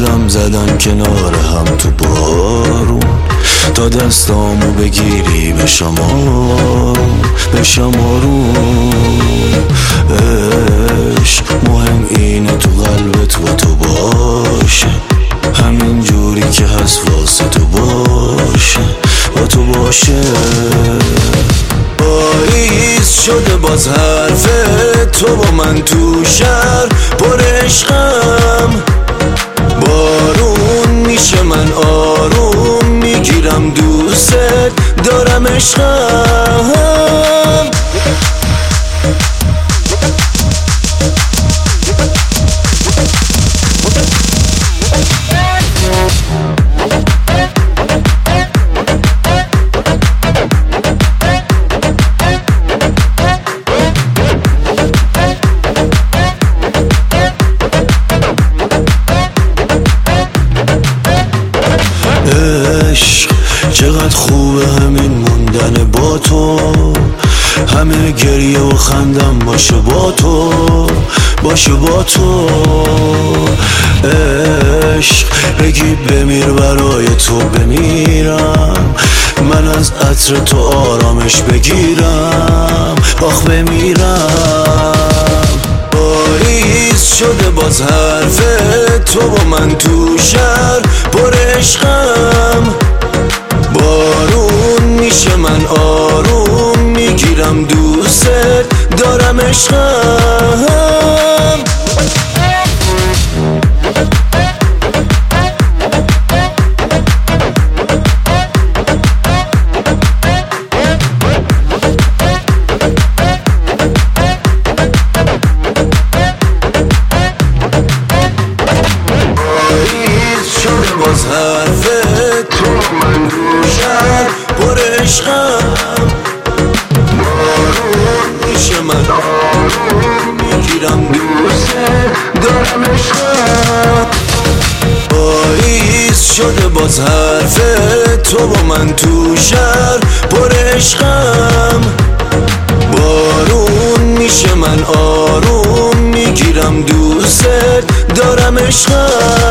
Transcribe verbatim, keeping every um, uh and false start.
قدم زدن کنار هم تو بارون، تا دستامو بگیری به شمارون به شمارون. عشق مهم اینه تو قلبت با تو باشه، همین جوری که هست واسه تو باشه با تو باشه. پاییز شده باز حرف تو با من تو شهر پر عشقم، بارون میشه من آروم میگیرم دوست دارم عشقم. عشق چقدر خوبه همین موندن با تو، همه گریه و خندم باشه با تو باشه با تو. عشق بگی بمیر برای تو بمیرم، من از عطر تو آرامش بگیرم آخ بمیرم. پاییز شده باز حرف تو با من تو شهر پر عشقم، بارون میشه من آروم میگیرم دوست دارم عشقم. باز حرف تو من دوشم پر عشقم، بارون میشه من آروم میگیرم دوست دارم عشقم. پاییز شده باز حرف تو با من تو شهر پر عشقم، بارون میشه من آروم میگیرم دوست دارم عشقم.